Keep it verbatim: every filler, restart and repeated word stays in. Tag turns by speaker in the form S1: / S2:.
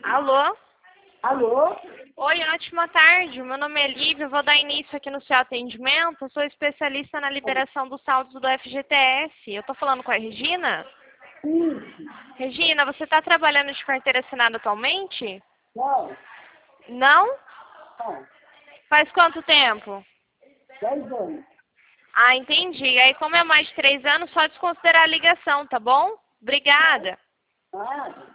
S1: Alô?
S2: Alô?
S1: Oi, ótima tarde. Meu nome é Lívia, eu vou dar início aqui no seu atendimento. Eu sou especialista na liberação dos saldos do F G T S. Eu estou falando com a Regina?
S2: Sim.
S1: Regina, você está trabalhando de carteira assinada atualmente?
S2: Não.
S1: Não?
S2: Não.
S1: Faz quanto tempo?
S2: Dez anos.
S1: Ah, entendi. Aí, como é mais de três anos, só desconsiderar a ligação, tá bom? Obrigada.
S2: Ah.